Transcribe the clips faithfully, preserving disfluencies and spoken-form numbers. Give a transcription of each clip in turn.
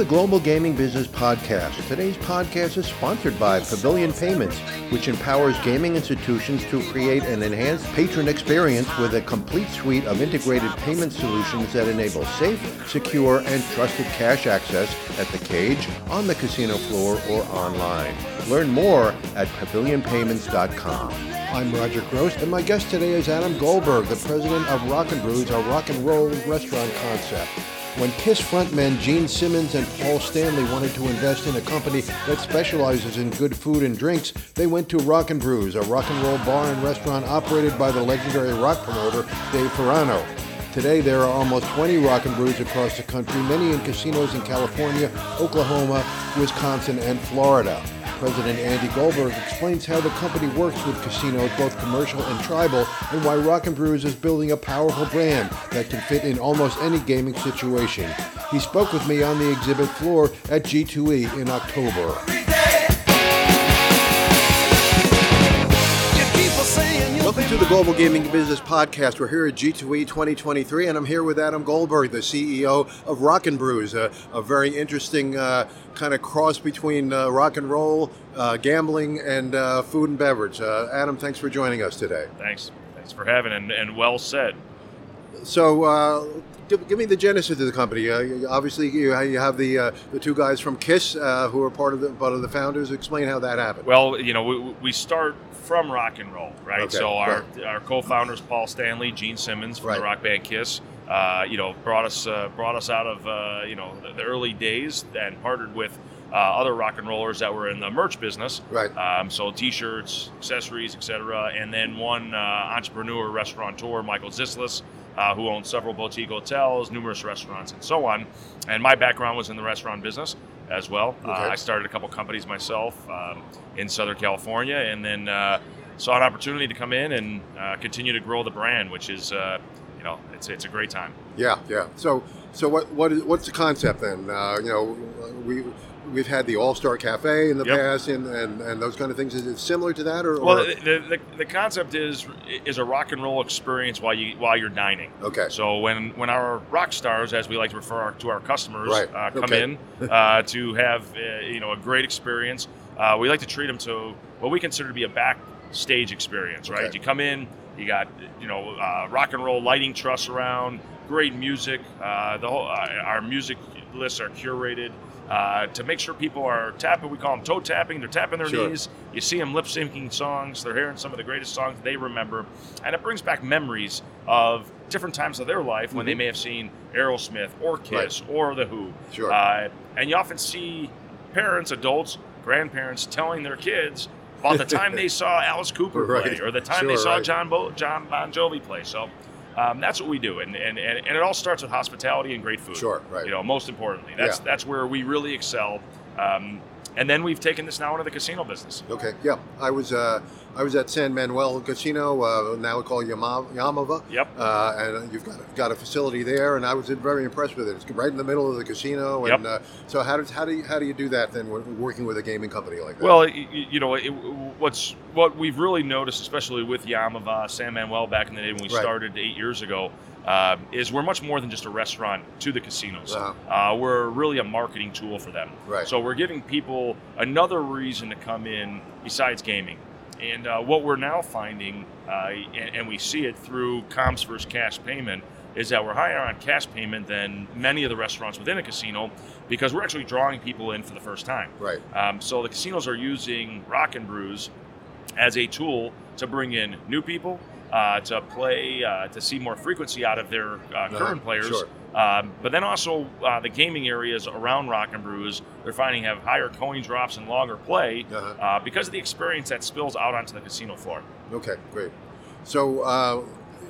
the Global Gaming Business Podcast. Today's podcast is sponsored by Pavilion Payments, which empowers gaming institutions to create an enhanced patron experience with a complete suite of integrated payment solutions that enable safe, secure, and trusted cash access at the cage, on the casino floor, or online. Learn more at pavilion payments dot com. I'm Roger Gross, and my guest today is Adam Goldberg, the president of Rockin' Brews, a rock and roll restaurant concept. When KISS frontmen Gene Simmons and Paul Stanley wanted to invest in a company that specializes in good food and drinks, they went to Rockin' Brews, a rock and roll bar and restaurant operated by the legendary rock promoter Dave Ferrano. Today, there are almost twenty Rockin' Brews across the country, many in casinos in California, Oklahoma, Wisconsin, and Florida. President Andy Goldberg explains how the company works with casinos, both commercial and tribal, and why Rockin' Brews is building a powerful brand that can fit in almost any gaming situation. He spoke with me on the exhibit floor at G two E in October. Welcome to the Global Gaming Business Podcast. We're here at G two E twenty twenty-three, and I'm here with Adam Goldberg, the C E O of Rockin' Brews, a, a very interesting uh, kind of cross between uh, rock and roll, uh, gambling, and uh, food and beverage. Uh, Adam, thanks for joining us today. Thanks. Thanks for having, and, and well said. So, uh, give, give me the genesis of the company. Uh, obviously, you, you have the uh, the two guys from KISS uh, who are part of the part of the founders. Explain how that happened. Well, you know, we, we start from rock and roll, right? Okay, so our right. our co-founders, Paul Stanley, Gene Simmons from Right. the rock band KISS, uh, you know, brought us uh, brought us out of uh, you know the, the early days and partnered with uh, other rock and rollers that were in the merch business. Right. Um, so T-shirts, accessories, et cetera. And then one uh, entrepreneur, restaurateur, Michael Zislis, uh, who owns several boutique hotels, numerous restaurants, and so on. And my background was in the restaurant business as well. Okay. Uh, I started a couple companies myself um, in Southern California, and then uh, saw an opportunity to come in and uh, continue to grow the brand, which is, uh, you know, it's it's a great time. Yeah, yeah. So, so what what is what's the concept then? Uh, you know, we we've had the All Star Cafe in the Yep. past, and, and, and those kind of things. Is it similar to that, or? Well, or? the, the the concept is is a rock and roll experience while you while you're dining. Okay. So when, when our rock stars, as we like to refer our, to our customers, Right. uh, come Okay. in uh, to have uh, you know a great experience, uh, we like to treat them to what we consider to be a backstage experience. Right. Okay. You come in, you got you know uh, rock and roll lighting truss around, great music. Uh, the whole uh, our music lists are curated. Uh, to make sure people are tapping, we call them toe tapping, they're tapping their Sure. knees, you see them lip syncing songs, they're hearing some of the greatest songs they remember, and it brings back memories of different times of their life when Mhm. they may have seen Aerosmith or KISS or The Who. Sure. Uh, and you often see parents, adults, grandparents telling their kids about the time they saw Alice Cooper Right. play or the time Sure, they saw right. John, Bo- John Bon Jovi play. So um, that's what we do, and, and, and, and it all starts with hospitality and great food. Sure, right. You know, most importantly, that's Yeah. that's where we really excel. Um, and then we've taken this now into the casino business. Okay. Yeah. I was uh, I was at San Manuel Casino, uh, now called Yama- Yamava. Yep. Uh, and you've got got a facility there, and I was very impressed with it. It's right in the middle of the casino, and Yep. uh, so how does how do you, how do you do that then when working with a gaming company like that? Well, y- y- you know, it, what's what we've really noticed, especially with Yamava, San Manuel back in the day when we Right. started eight years ago, uh, is we're much more than just a restaurant to the casinos. Uh-huh. Uh, we're really a marketing tool for them. Right. So we're giving people another reason to come in besides gaming. And uh, what we're now finding, uh, and, and we see it through comps versus cash payment, is that we're higher on cash payment than many of the restaurants within a casino because we're actually drawing people in for the first time. Right. Um, so the casinos are using Rockin' Brews as a tool to bring in new people, uh, to play, uh, to see more frequency out of their uh, current Uh-huh, players. sure. Um, but then also uh, the gaming areas around Rockin' Brews, they're finding have higher coin drops and longer play Uh-huh. uh, because of the experience that spills out onto the casino floor. Okay, great. So, uh,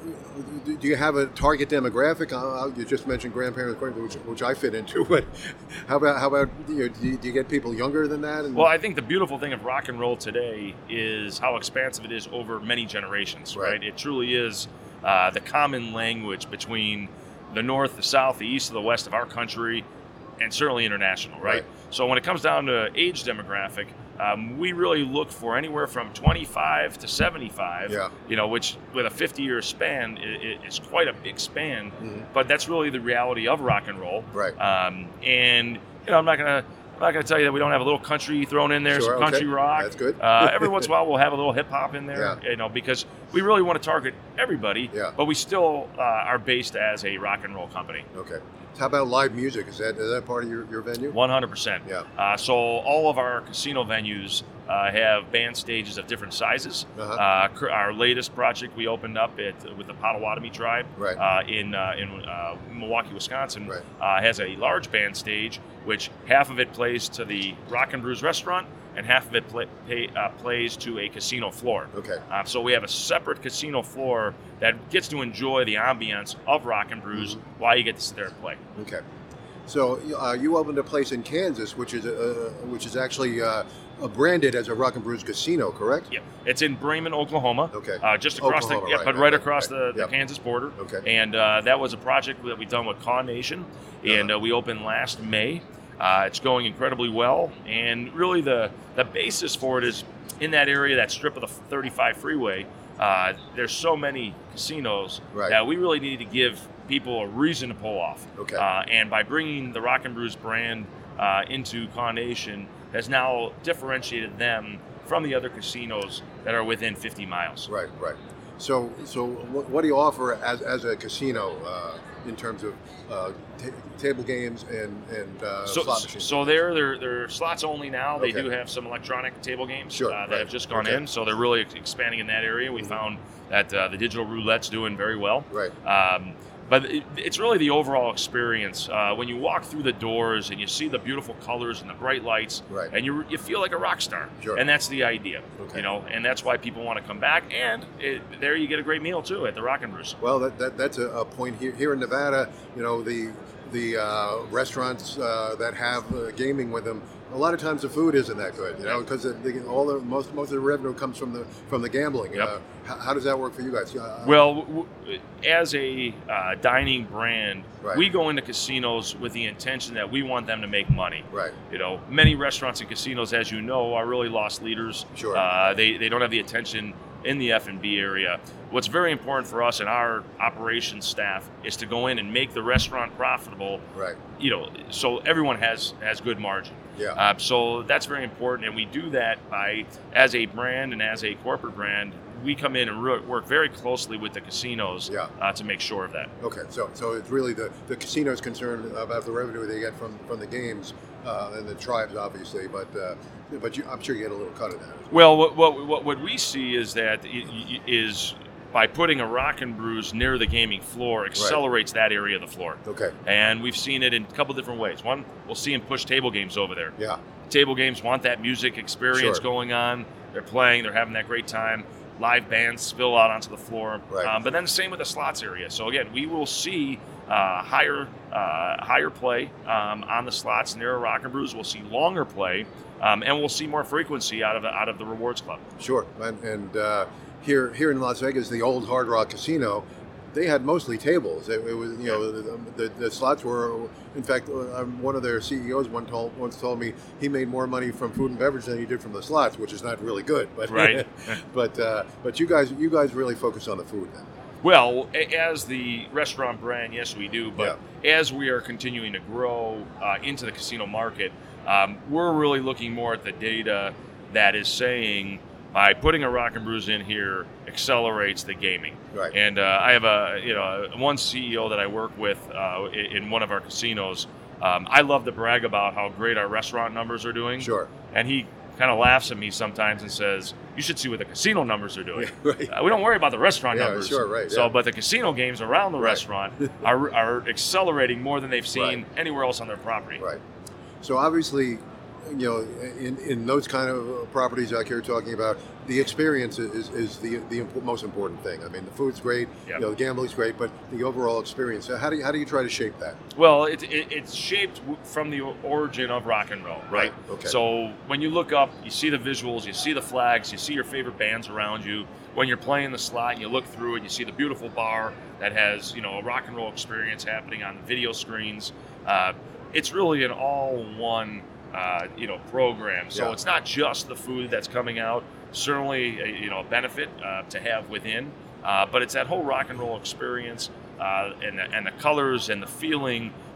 do you have a target demographic? Uh, you just mentioned grandparents, which, which I fit into. But how about how about you know, do, you, do you get people younger than that? And, Well, I think the beautiful thing of rock and roll today is how expansive it is over many generations, Right. right? It truly is uh, the common language between the north, the south, the east, and the west of our country, and certainly international, right? Right. So when it comes down to age demographic, um, we really look for anywhere from twenty-five to seventy-five, Yeah. you know, which with a fifty-year span is, is quite a big span, Mhm. but that's really the reality of rock and roll. Right. Um, and you know, I'm not gonna. I'm not going to tell you that we don't have a little country thrown in there, Sure, some country okay. rock. That's good. uh, every once in a while, we'll have a little hip hop in there, Yeah. you know, because we really want to target everybody. Yeah. But we still uh, are based as a rock and roll company. Okay. How about live music? Is that is that part of your, your venue? one hundred percent. Yeah. Uh, so all of our casino venues uh, have band stages of different sizes. Uh-huh. Uh, cr- our latest project we opened up at with the Potawatomi tribe Right. uh, in uh, in uh, Milwaukee, Wisconsin, Right. uh, has a large band stage, which half of it plays to the Rock and Brews restaurant, and half of it play, pay, uh, plays to a casino floor. Okay. Uh, so we have a separate casino floor that gets to enjoy the ambiance of Rock and Brews Mhm. while you get to sit there and play. Okay. So uh, you opened a place in Kansas, which is uh, which is actually uh, uh, branded as a Rock and Brews casino, correct? Yep. It's in Bremen, Oklahoma. Okay. Uh, just across Oklahoma, the, yeah, right, but right, right right, across right. the, the Yep. Kansas border. Okay. And uh, that was a project that we've done with Caw Nation, and Uh-huh. uh, we opened last May. Uh, it's going incredibly well, and really the the basis for it is in that area, that strip of the thirty-five freeway. Uh, there's so many casinos Right. that we really need to give people a reason to pull off. Okay. Uh, and by bringing the Rock and Brews brand uh, into Caw Nation has now differentiated them from the other casinos that are within fifty miles. Right. Right. So so what, what do you offer as as a casino uh, in terms of uh, ta table games and and uh, So, slot machines? so they're they're they're slots only now. They Okay. do have some electronic table games Sure, uh, that right. have just gone Okay. in. So they're really ex- expanding in that area. We Mhm. found that uh, the digital roulette's doing very well. Right. Um, but it, it's really the overall experience. Uh, when you walk through the doors and you see the beautiful colors and the bright lights, Right. and you you feel like a rock star. Sure. And that's the idea, Okay. you know. And that's why people want to come back. And it, there you get a great meal too at the Rock and Brews. Well, that, that that's a, a point here here in Nevada. You know, the the uh, restaurants uh, that have uh, gaming with them. A lot of times the food isn't that good, you know, because all the most most of the revenue comes from the from the gambling. Yep. Uh, how, how does that work for you guys? Uh, Well, w- w- as a uh, dining brand, Right. we go into casinos with the intention that we want them to make money. right, You know, many restaurants and casinos, as you know, are really lost leaders. Sure. Uh, they they don't have the attention in the F and B area. What's very important for us and our operations staff is to go in and make the restaurant profitable. right, You know, so everyone has has good margin. yeah, Uh, so that's very important, and we do that by, as a brand and as a corporate brand, we come in and re- work very closely with the casinos Yeah. uh, to make sure of that. okay. So so it's really the the casino's concerned about the revenue they get from from the games uh, and the tribes, obviously, but uh, but you, I'm sure you get a little cut of that. Well, what what, what, what we see is that it, it is by putting a Rock and Brews near the gaming floor accelerates that area of the floor. Okay, And we've seen it in a couple different ways. One, we'll see them push table games over there. yeah, Table games want that music experience Sure. going on. They're playing, they're having that great time. Live bands spill out onto the floor. Right. Um, but then the same with the slots area. So again, we will see uh, higher uh, higher play um, on the slots near Rock and Brews. We'll see longer play, um, and we'll see more frequency out of the, out of the rewards club. sure. And, and uh, here here in Las Vegas, the old Hard Rock Casino, they had mostly tables. It, it was, you know, the, the, the slots were. In fact, uh, one of their C E Os one told, once told me he made more money from food and beverage than he did from the slots, which is not really good. But Right. but uh, but you guys you guys really focus on the food then. Well, a- as the restaurant brand, yes, we do. But as we are continuing to grow uh, into the casino market, um, we're really looking more at the data that is saying by putting a Rock and Brews in here accelerates the gaming. Right. And uh, I have a you know one C E O that I work with uh, in in one of our casinos. Um, I love to brag about how great our restaurant numbers are doing. Sure. And he kind of laughs at me sometimes and says, "You should see what the casino numbers are doing." Yeah, right. Uh, we don't worry about the restaurant Yeah, numbers. sure, right, So, yeah. but the casino games around the Right. restaurant are, are accelerating more than they've seen Right. anywhere else on their property. Right. So obviously, you know, in, in those kind of properties like you're talking about, the experience is, is the the imp- most important thing. I mean, the food's great, Yep. you know, the gambling's great, but the overall experience. So how do you, how do you try to shape that? Well, it, it, it's shaped w- from the origin of rock and roll, right? Right, okay. So when you look up, you see the visuals, you see the flags, you see your favorite bands around you. When you're playing the slot, you look through it, you see the beautiful bar that has, you know, a rock and roll experience happening on the video screens. Uh, it's really an all-one, uh, you know, program. So Yeah. it's not just the food that's coming out. Certainly, a, you know, a benefit uh, to have within, uh, but it's that whole rock and roll experience uh, and the, and the colors and the feeling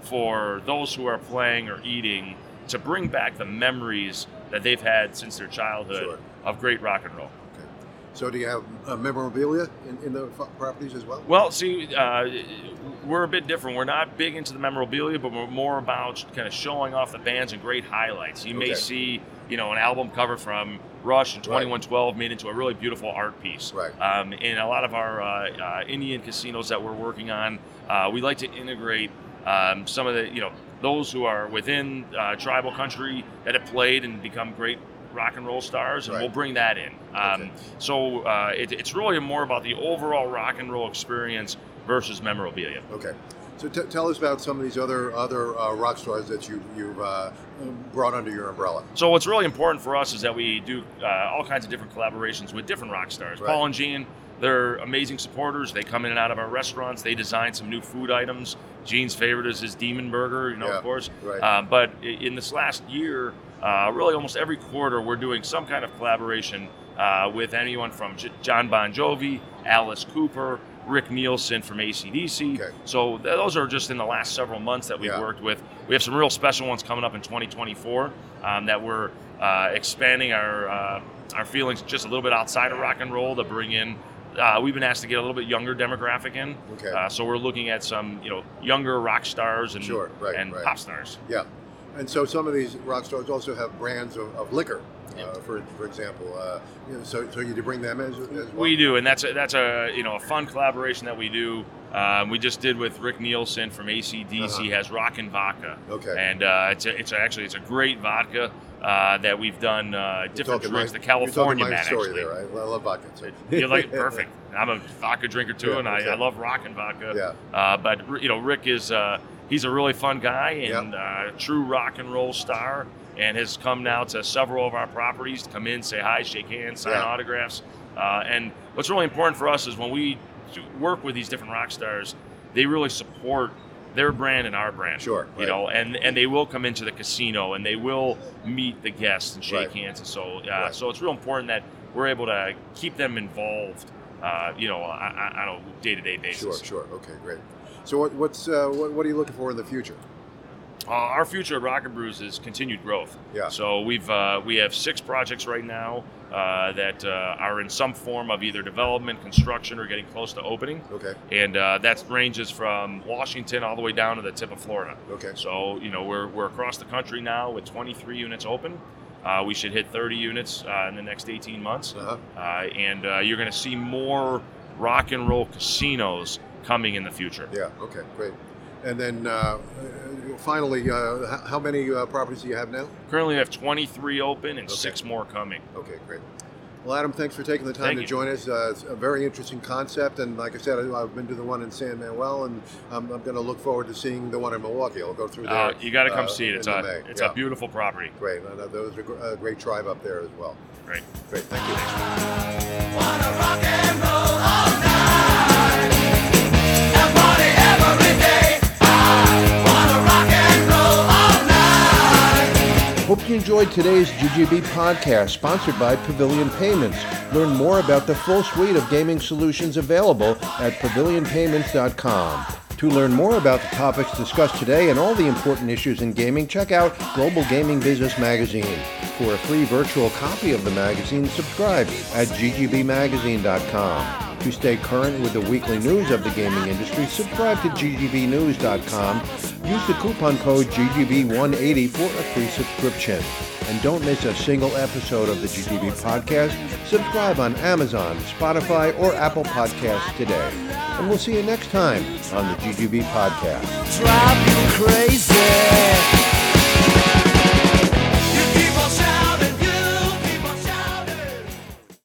for those who are playing or eating to bring back the memories that they've had since their childhood Sure. of great rock and roll. Okay. So do you have uh, memorabilia in, in the f- properties as well? Well, see, uh, we're a bit different. We're not big into the memorabilia, but we're more about kind of showing off the bands and great highlights. You may Okay. see, you know, an album cover from Rush and Right. twenty-one twelve made into a really beautiful art piece. Right. Um, in a lot of our uh, uh, Indian casinos that we're working on, uh, we like to integrate um, some of the, you know, those who are within uh, tribal country that have played and become great rock and roll stars, and Right. we'll bring that in. Um, Okay. So uh, it, it's really more about the overall rock and roll experience versus memorabilia. Okay. So t- tell us about some of these other other uh, rock stars that you, you've uh, brought under your umbrella. So what's really important for us is that we do uh, all kinds of different collaborations with different rock stars. Right. Paul and Gene, they're amazing supporters. They come in and out of our restaurants. They design some new food items. Gene's favorite is his Demon Burger, you know, Yeah, of course. right. Uh, but i- in this last year, uh, really almost every quarter, we're doing some kind of collaboration uh, with anyone from J- John Bon Jovi, Alice Cooper, Rick Nielsen from A C D C. Okay. So th- those are just in the last several months that we've Yeah. worked with. We have some real special ones coming up in twenty twenty-four um, that we're uh, expanding our uh, our feelings just a little bit outside of rock and roll to bring in. Uh, we've been asked to get a little bit younger demographic in. Okay. Uh, so we're looking at some, you know, younger rock stars and Sure, right, and right. pop stars. Yeah. And so some of these rock stars also have brands of, of liquor, uh, for for example. Uh, you know, so so you do bring them as, as well? We do, and that's a, that's a you know a fun collaboration that we do. Um, we just did with Rick Nielsen from A C D C. Uh-huh. Has Rockin' Vodka, Okay. and uh, it's a, it's a, actually it's a great vodka uh, that we've done uh, You're different talking drinks. my- The California you're man, talking my story actually. there. I, I love vodka. So. You like it? Perfect. I'm a vodka drinker too, Yeah, and I, okay. I love rockin' vodka. Yeah. Uh, but you know, Rick is uh, he's a really fun guy and uh, true rock and roll star, and has come now to several of our properties to come in, say hi, shake hands, sign Yeah. autographs. Uh, and what's really important for us is when we do work with these different rock stars, they really support their brand and our brand. Sure, You right. know, and and they will come into the casino and they will meet the guests and shake Right. hands. And so, uh, Right. so it's real important that we're able to keep them involved. Uh, you know, on, on a day-to-day basis. Sure, sure. Okay, great. So what, what's uh, what, what are you looking for in the future? Uh, our future at Rock and Brews is continued growth. Yeah. So we've uh, we have six projects right now uh, that uh, are in some form of either development, construction, or getting close to opening. Okay. And uh, that ranges from Washington all the way down to the tip of Florida. Okay. So you know we're we're across the country now with twenty-three units open. Uh, we should hit thirty units uh, in the next eighteen months. Uh-huh. Uh, and uh, you're going to see more rock and roll casinos coming in the future. Yeah. Okay. Great. And then uh, finally, uh, how, how many uh, properties do you have now? Currently, we have twenty-three open and Okay. six more coming. Okay. Great. Well, Adam, thanks for taking the time Thank to you. join us. Uh, it's a very interesting concept, and like I said, I- I've been to the one in San Manuel, and um, I'm going to look forward to seeing the one in Milwaukee. I'll go through there. Uh, you got to come uh, see it. It's in a May. it's Yeah. a beautiful property. Great. Uh, those are gr- a great tribe up there as well. Great. Great. Thank you. Wanna rock and roll all night and party every day. I wanna rock and roll all night. Hope you enjoyed today's G G B podcast, sponsored by Pavilion Payments. Learn more about the full suite of gaming solutions available at pavilion payments dot com. To learn more about the topics discussed today and all the important issues in gaming, check out Global Gaming Business Magazine. For a free virtual copy of the magazine, subscribe at g g b magazine dot com. To stay current with the weekly news of the gaming industry, subscribe to g g b news dot com. Use the coupon code G G B one eighty for a free subscription. And don't miss a single episode of the G G B podcast. Subscribe on Amazon, Spotify, or Apple Podcasts today. And we'll see you next time on the G G B podcast. Drive you crazy.